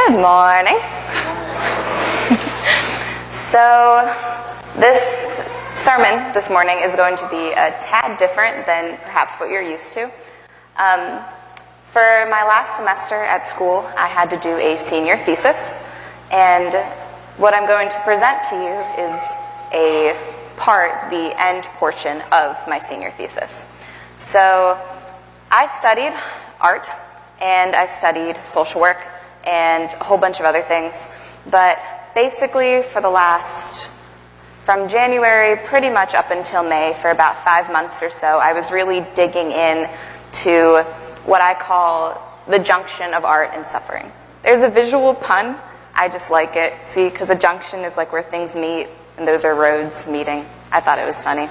Good morning. So this sermon this morning is going to be a tad different than perhaps what you're used to. For my last semester at school, I had to do a senior thesis, and what I'm going to present to you is the end portion of my senior thesis. So I studied art, and I studied social work, and a whole bunch of other things, but basically from January pretty much up until May, for about 5 months or so, I was really digging in to what I call the junction of art and suffering. There's a visual pun, I just like it, see, because a junction is like where things meet, and those are roads meeting. I thought it was funny.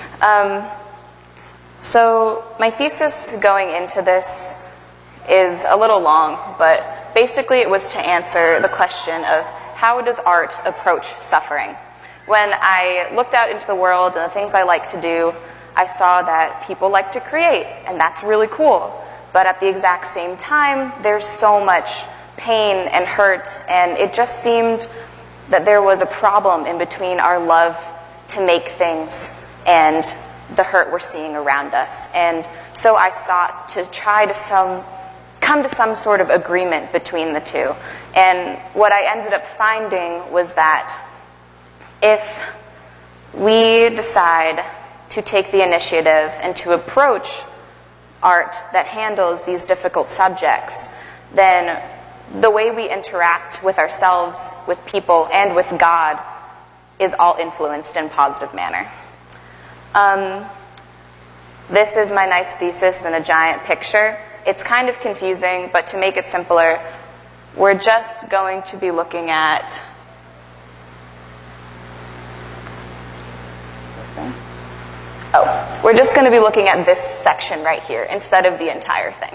So my thesis going into this is a little long, but basically it was to answer the question of how does art approach suffering? When I looked out into the world and the things I like to do, I saw that people like to create, and that's really cool. But at the exact same time, there's so much pain and hurt, and it just seemed that there was a problem in between our love to make things and the hurt we're seeing around us. And so I sought to try to come to some sort of agreement between the two. And what I ended up finding was that if we decide to take the initiative and to approach art that handles these difficult subjects, then the way we interact with ourselves, with people, and with God is all influenced in a positive manner. This is my nice thesis in a giant picture. It's kind of confusing, but to make it simpler, we're just going to be looking at we're just going to be looking at this section right here instead of the entire thing.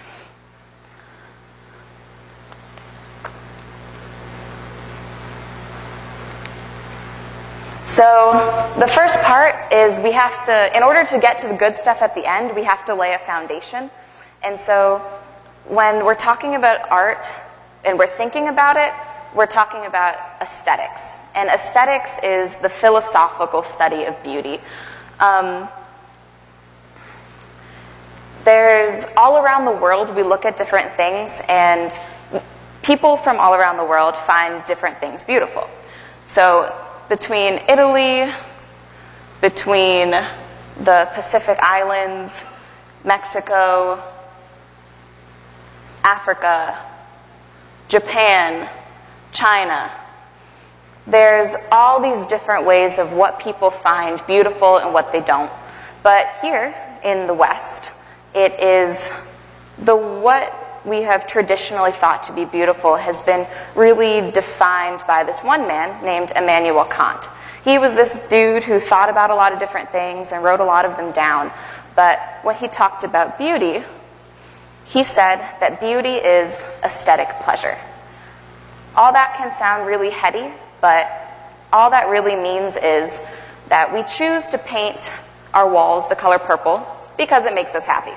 So the first part is we have to, in order to get to the good stuff at the end, we have to lay a foundation. And so when we're talking about art and we're thinking about it, we're talking about aesthetics. And aesthetics is the philosophical study of beauty. There's all around the world, we look at different things, and people from all around the world find different things beautiful. So between Italy, between the Pacific Islands, Mexico, Africa, Japan, China, there's all these different ways of what people find beautiful and what they don't. But here in the West, it is what we have traditionally thought to be beautiful has been really defined by this one man named Immanuel Kant. He was this dude who thought about a lot of different things and wrote a lot of them down. But when he talked about beauty, he said that beauty is aesthetic pleasure. All that can sound really heady, but all that really means is that we choose to paint our walls the color purple because it makes us happy.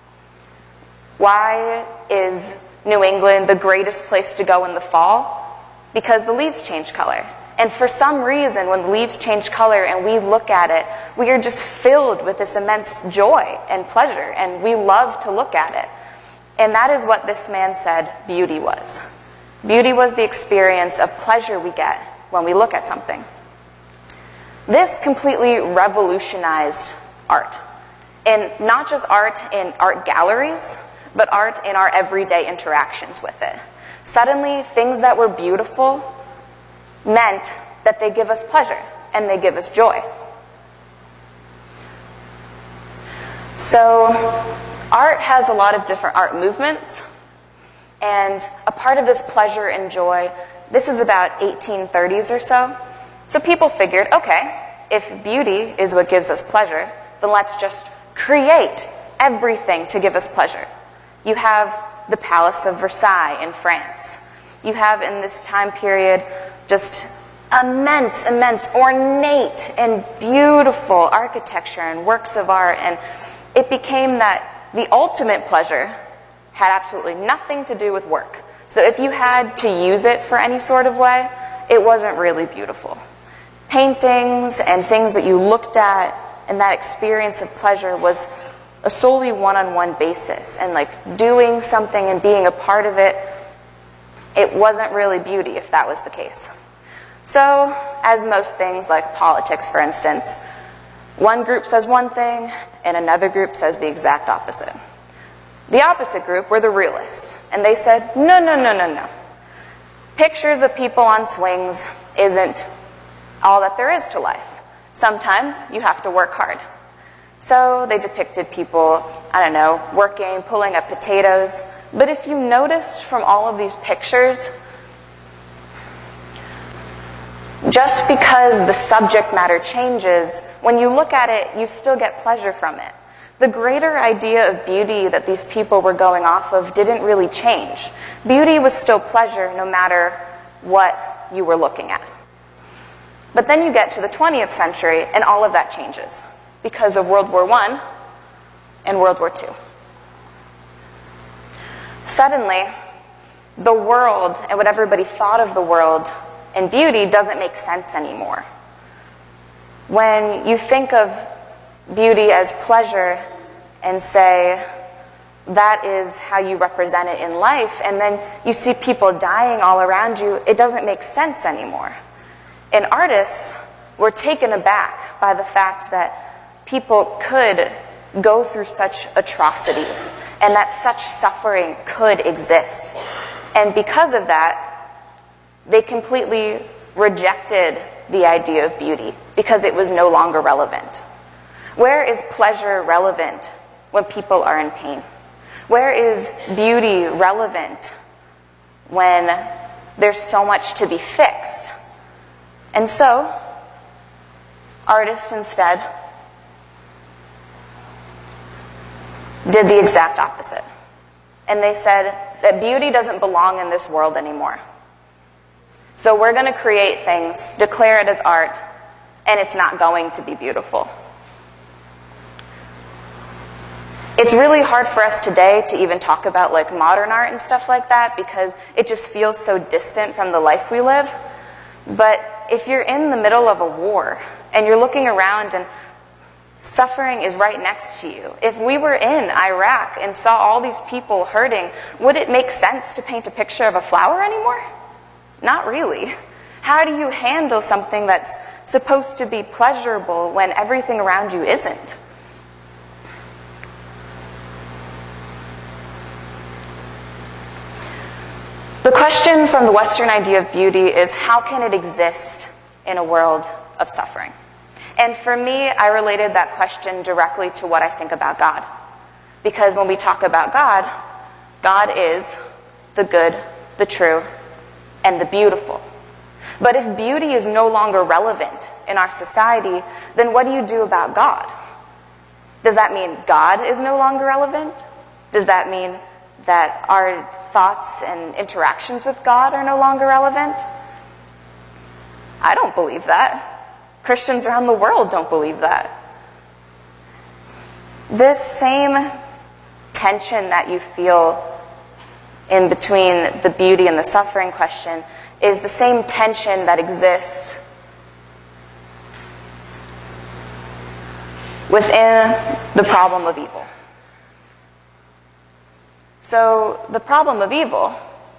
Why is New England the greatest place to go in the fall? Because the leaves change color. And for some reason, when the leaves change color and we look at it, we are just filled with this immense joy and pleasure, and we love to look at it. And that is what this man said beauty was. Beauty was the experience of pleasure we get when we look at something. This completely revolutionized art. And not just art in art galleries, but art in our everyday interactions with it. Suddenly, things that were beautiful meant that they give us pleasure and they give us joy. So, art has a lot of different art movements, and a part of this pleasure and joy, this is about 1830s or so. So people figured, okay, if beauty is what gives us pleasure, then let's just create everything to give us pleasure. You have the Palace of Versailles in France. You have in this time period just immense, ornate and beautiful architecture and works of art, and it became that the ultimate pleasure had absolutely nothing to do with work. So if you had to use it for any sort of way, it wasn't really beautiful. Paintings and things that you looked at and that experience of pleasure was a solely one-on-one basis. And like doing something and being a part of it, it wasn't really beauty if that was the case. So, as most things like politics, for instance, one group says one thing and another group says the exact opposite. The opposite group were the realists, and they said, no, no, no, no, no. Pictures of people on swings isn't all that there is to life. Sometimes you have to work hard. So they depicted people, I don't know, working, pulling up potatoes. But if you noticed from all of these pictures, just because the subject matter changes, when you look at it, you still get pleasure from it. The greater idea of beauty that these people were going off of didn't really change. Beauty was still pleasure no matter what you were looking at. But then you get to the 20th century and all of that changes because of World War I and World War II. Suddenly, the world and what everybody thought of the world and beauty doesn't make sense anymore. When you think of beauty as pleasure and say, that is how you represent it in life, and then you see people dying all around you, it doesn't make sense anymore. And artists were taken aback by the fact that people could go through such atrocities and that such suffering could exist. And because of that, they completely rejected the idea of beauty because it was no longer relevant. Where is pleasure relevant when people are in pain? Where is beauty relevant when there's so much to be fixed? And so, artists instead did the exact opposite. And they said that beauty doesn't belong in this world anymore. So we're going to create things, declare it as art, and it's not going to be beautiful. It's really hard for us today to even talk about like modern art and stuff like that because it just feels so distant from the life we live. But if you're in the middle of a war and you're looking around and suffering is right next to you, if we were in Iraq and saw all these people hurting, would it make sense to paint a picture of a flower anymore? Not really. How do you handle something that's supposed to be pleasurable when everything around you isn't? The question from the Western idea of beauty is, how can it exist in a world of suffering? And for me, I related that question directly to what I think about God. Because when we talk about God, God is the good, the true, and the beautiful. But if beauty is no longer relevant in our society, then what do you do about God? Does that mean God is no longer relevant? Does that mean that our thoughts and interactions with God are no longer relevant? I don't believe that. Christians around the world don't believe that. This same tension that you feel in between the beauty and the suffering question is the same tension that exists within the problem of evil. So the problem of evil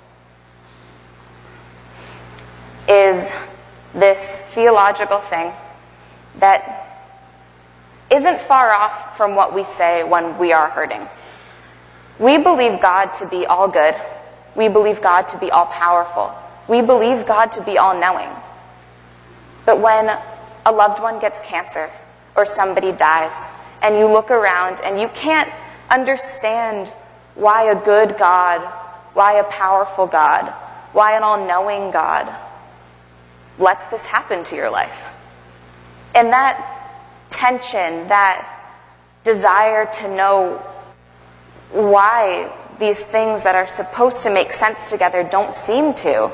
is this theological thing that isn't far off from what we say when we are hurting. We believe God to be all good. We believe God to be all powerful. We believe God to be all knowing. But when a loved one gets cancer or somebody dies and you look around and you can't understand why a good God, why a powerful God, why an all-knowing God lets this happen to your life. And that tension, that desire to know why these things that are supposed to make sense together don't seem to,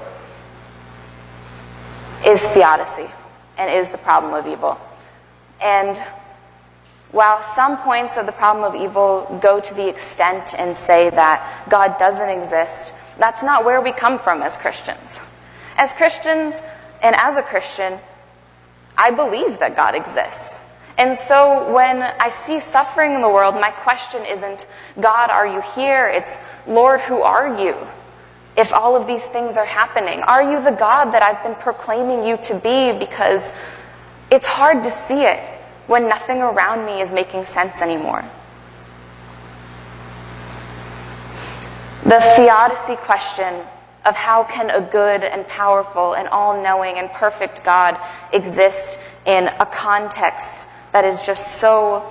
is theodicy and is the problem of evil. And while some points of the problem of evil go to the extent and say that God doesn't exist, That's not where we come from as Christians. As Christians, and as a Christian, I believe that God exists. And so when I see suffering in the world, my question isn't, God, are you here? It's, Lord, who are you? If all of these things are happening, are you the God that I've been proclaiming you to be? Because it's hard to see it when nothing around me is making sense anymore. The theodicy question of how can a good and powerful and all-knowing and perfect God exist in a context that is just so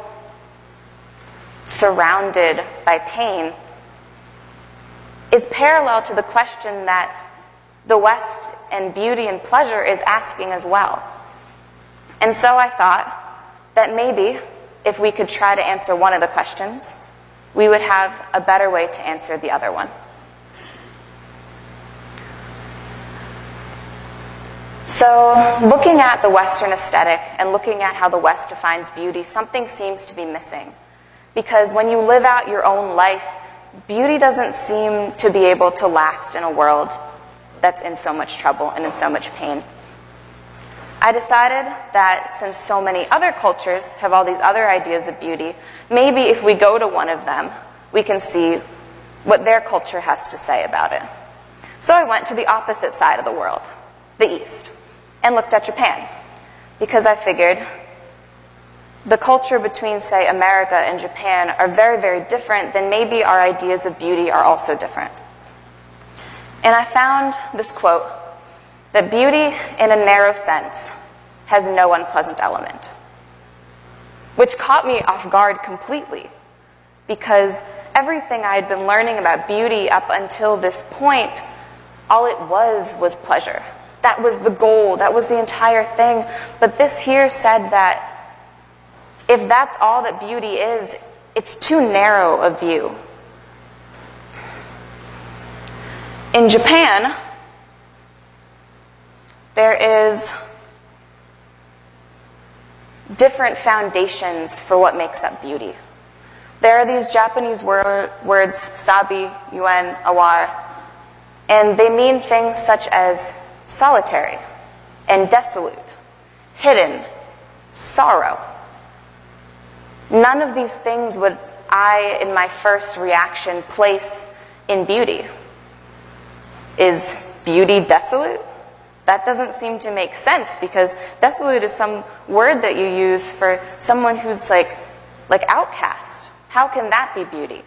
surrounded by pain is parallel to the question that the West and beauty and pleasure is asking as well. And so I thought that maybe if we could try to answer one of the questions, we would have a better way to answer the other one. So, looking at the Western aesthetic and looking at how the West defines beauty, something seems to be missing. Because when you live out your own life, beauty doesn't seem to be able to last in a world that's in so much trouble and in so much pain. I decided that since so many other cultures have all these other ideas of beauty, maybe if we go to one of them, we can see what their culture has to say about it. So I went to the opposite side of the world, the East, and looked at Japan, because I figured the culture between, say, America and Japan are very, very different, then maybe our ideas of beauty are also different. And I found this quote, that beauty in a narrow sense has no unpleasant element, which caught me off guard completely, because everything I had been learning about beauty up until this point, all it was pleasure. That was the goal, that was the entire thing. But this here said that if that's all that beauty is, it's too narrow a view. In Japan, there is different foundations for what makes up beauty. There are these Japanese words, sabi, yuen, aware, and they mean things such as solitary and desolate, hidden, sorrow. None of these things would I, in my first reaction, place in beauty. Is beauty desolate? That doesn't seem to make sense, because desolate is some word that you use for someone who's like outcast. How can that be beauty?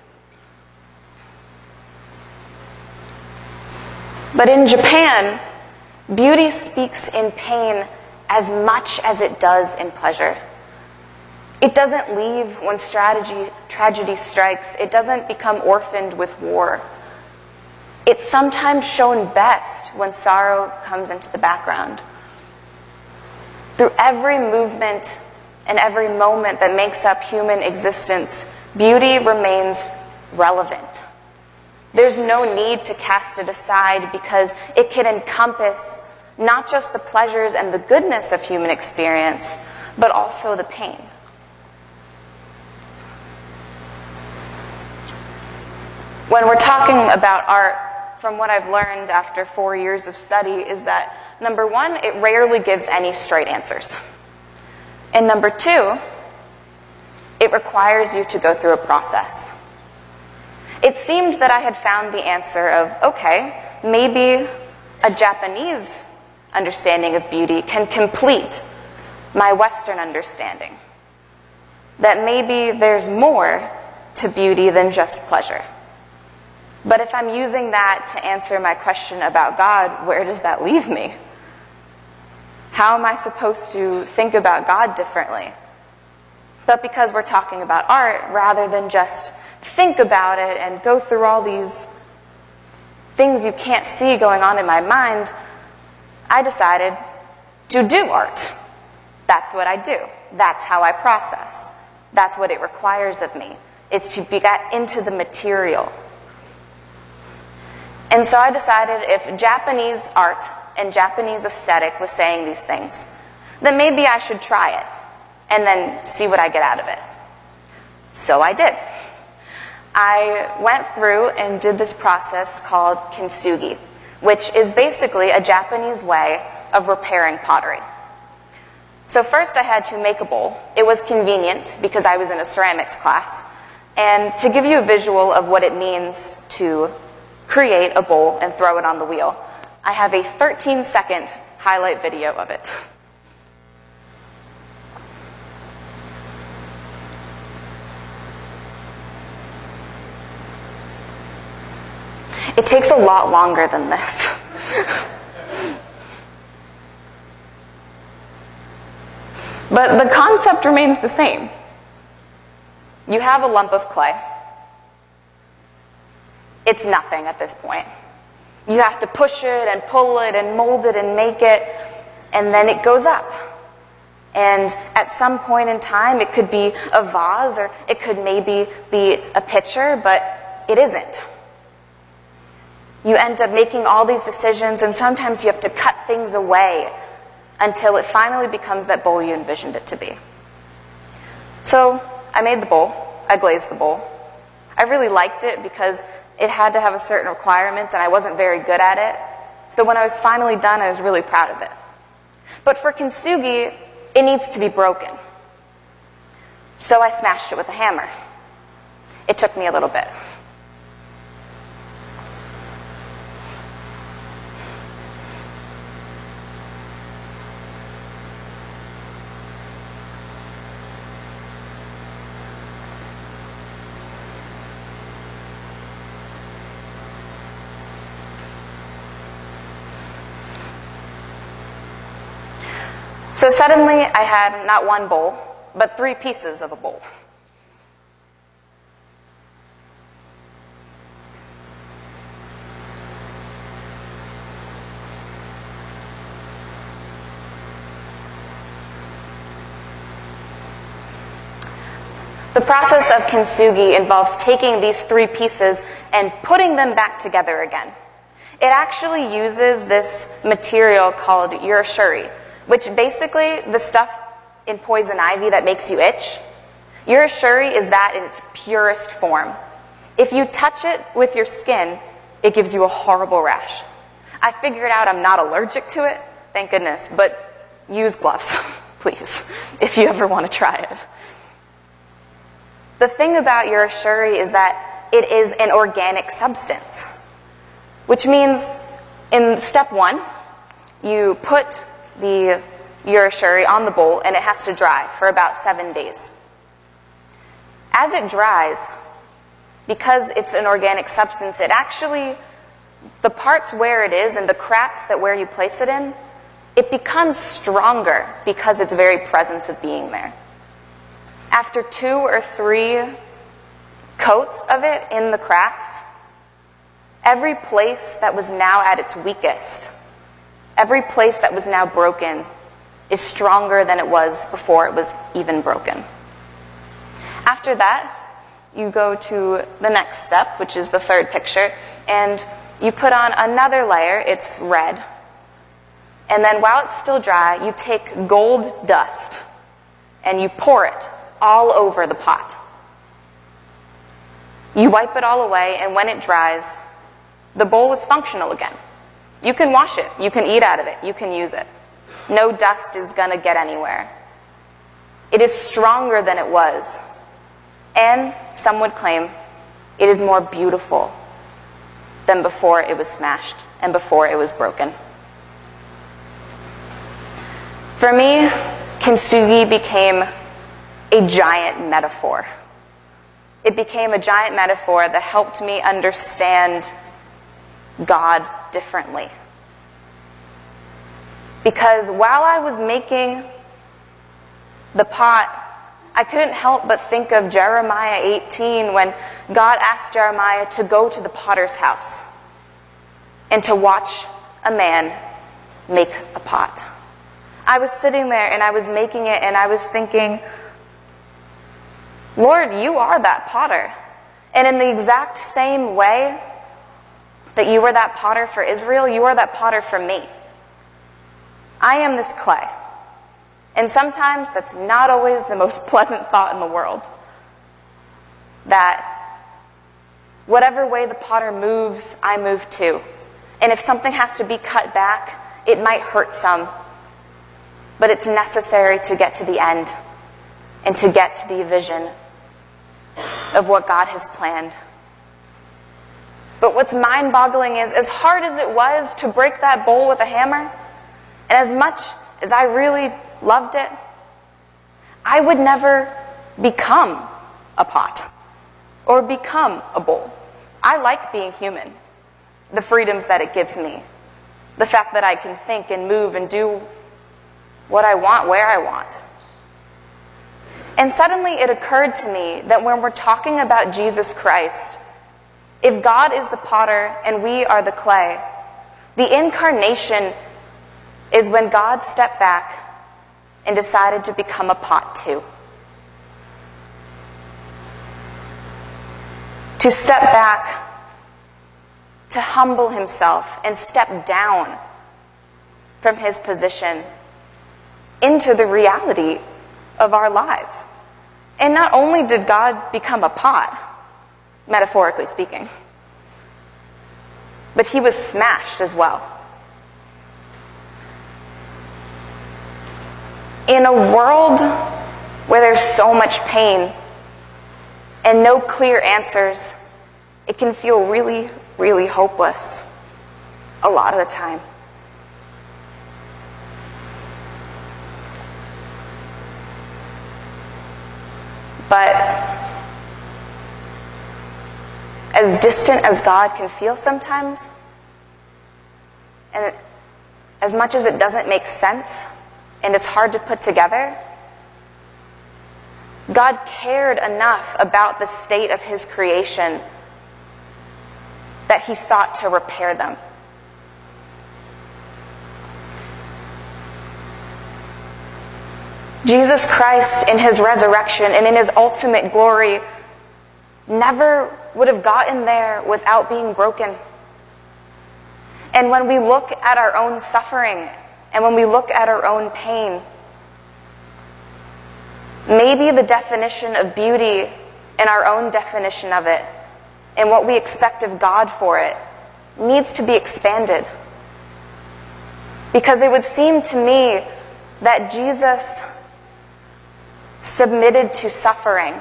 But in Japan, beauty speaks in pain as much as it does in pleasure. It doesn't leave when tragedy strikes. It doesn't become orphaned with war. It's sometimes shown best when sorrow comes into the background. Through every movement and every moment that makes up human existence, beauty remains relevant. There's no need to cast it aside, because it can encompass not just the pleasures and the goodness of human experience, but also the pain. When we're talking about art, from what I've learned after 4 years of study, is that, number one, it rarely gives any straight answers. And number two, it requires you to go through a process. It seemed that I had found the answer of, okay, maybe a Japanese understanding of beauty can complete my Western understanding. That maybe there's more to beauty than just pleasure. But if I'm using that to answer my question about God, where does that leave me? How am I supposed to think about God differently? But because we're talking about art, rather than just think about it and go through all these things you can't see going on in my mind, I decided to do art. That's what I do. That's how I process. That's what it requires of me, is to get into the material. And so I decided if Japanese art and Japanese aesthetic was saying these things, then maybe I should try it and then see what I get out of it. So I did. I went through and did this process called kintsugi, which is basically a Japanese way of repairing pottery. So first I had to make a bowl. It was convenient because I was in a ceramics class. And to give you a visual of what it means to create a bowl and throw it on the wheel, I have a 13-second highlight video of it. It takes a lot longer than this. But the concept remains the same. You have a lump of clay. It's nothing at this point. You have to push it and pull it and mold it and make it, and then it goes up. And at some point in time, it could be a vase, or it could maybe be a pitcher, but it isn't. You end up making all these decisions, and sometimes you have to cut things away until it finally becomes that bowl you envisioned it to be. So I made the bowl. I glazed the bowl. I really liked it because it had to have a certain requirement, and I wasn't very good at it. So when I was finally done, I was really proud of it. But for kintsugi, it needs to be broken. So I smashed it with a hammer. It took me a little bit. So suddenly I had not one bowl, but 3 pieces of a bowl. The process of kintsugi involves taking these 3 pieces and putting them back together again. It actually uses this material called urashuri, which basically the stuff in poison ivy that makes you itch. Urashuri is that in its purest form. If you touch it with your skin, it gives you a horrible rash. I figured out I'm not allergic to it, thank goodness, but use gloves, please, if you ever want to try it. The thing about urashuri is that it is an organic substance, which means in step 1, you put the urashuri on the bowl and it has to dry for about 7 days. As it dries, because it's an organic substance, it actually, the parts where it is and the cracks that where you place it in, it becomes stronger because its very presence of being there. After 2 or 3 coats of it in the cracks, every place that was now at its weakest, every place that was now broken, is stronger than it was before it was even broken. After that, you go to the next step, which is the 3rd picture, and you put on another layer. It's red. And then while it's still dry, you take gold dust and you pour it all over the pot. You wipe it all away, and when it dries, the bowl is functional again. You can wash it, you can eat out of it, you can use it. No dust is going to get anywhere. It is stronger than it was. And some would claim it is more beautiful than before it was smashed and before it was broken. For me, kintsugi became a giant metaphor. It became a giant metaphor that helped me understand God differently. Because while I was making the pot, I couldn't help but think of Jeremiah 18 when God asked Jeremiah to go to the potter's house and to watch a man make a pot. I was sitting there and I was making it and I was thinking, Lord, you are that potter. And in the exact same way that you were that potter for Israel, you are that potter for me. I am this clay. And sometimes that's not always the most pleasant thought in the world. That Whatever way the potter moves, I move too. And if something has to be cut back, it might hurt some, but it's necessary to get to the end and to get to the vision of what God has planned. But what's mind-boggling is, as hard as it was to break that bowl with a hammer, and as much as I really loved it, I would never become a pot or become a bowl. I like being human, the freedoms that it gives me, the fact that I can think and move and do what I want, where I want. And suddenly it occurred to me that when we're talking about Jesus Christ, if God is the potter and we are the clay, the incarnation is when God stepped back and decided to become a pot too. To step back, to humble himself and step down from his position into the reality of our lives. And not only did God become a pot, metaphorically speaking, but he was smashed as well. In a world where there's so much pain and no clear answers, it can feel really, really hopeless a lot of the time. But as distant as God can feel sometimes, and as much as it doesn't make sense and it's hard to put together, God cared enough about the state of his creation that he sought to repair them. Jesus Christ, in his resurrection and in his ultimate glory, never would have gotten there without being broken. And when we look at our own suffering and when we look at our own pain, maybe the definition of beauty and our own definition of it and what we expect of God for it needs to be expanded. Because it would seem to me that Jesus submitted to suffering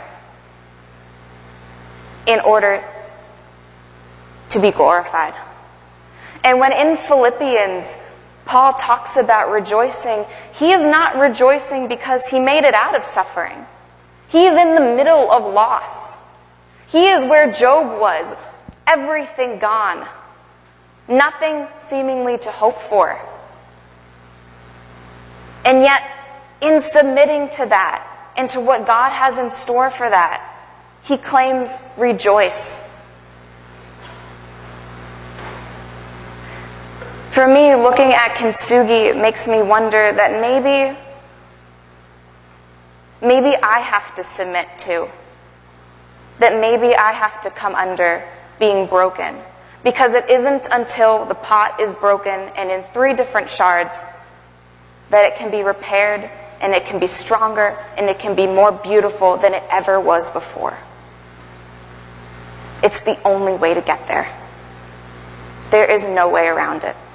in order to be glorified. And when in Philippians, Paul talks about rejoicing, he is not rejoicing because he made it out of suffering. He is in the middle of loss. He is where Job was, everything gone, nothing seemingly to hope for. And yet, in submitting to that, and to what God has in store for that, he claims, rejoice. For me, looking at Kintsugi makes me wonder that maybe I have to submit too. That maybe I have to come under being broken. Because it isn't until the pot is broken and in 3 different shards that it can be repaired, and it can be stronger, and it can be more beautiful than it ever was before. It's the only way to get there. There is no way around it.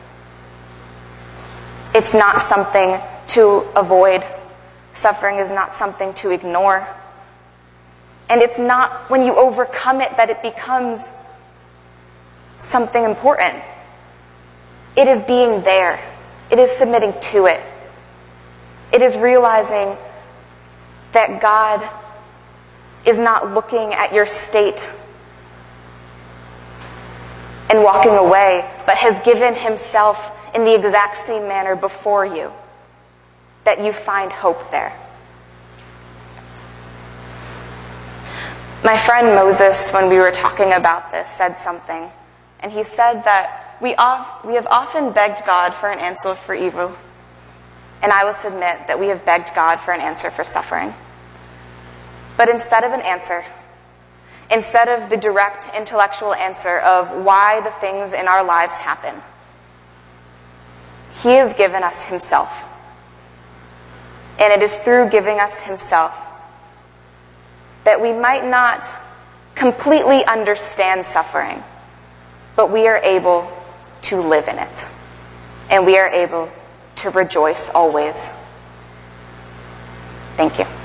It's not something to avoid. Suffering is not something to ignore. And it's not when you overcome it that it becomes something important. It is being there. It is submitting to it. It is realizing that God is not looking at your state and walking away, but has given himself in the exact same manner before you, that you find hope there. My friend Moses, when we were talking about this, said something, and he said that we have often begged God for an answer for evil, and I will submit that we have begged God for an answer for suffering. But instead of an answer, instead of the direct intellectual answer of why the things in our lives happen, he has given us himself. And it is through giving us himself that we might not completely understand suffering, but we are able to live in it. And we are able to rejoice always. Thank you.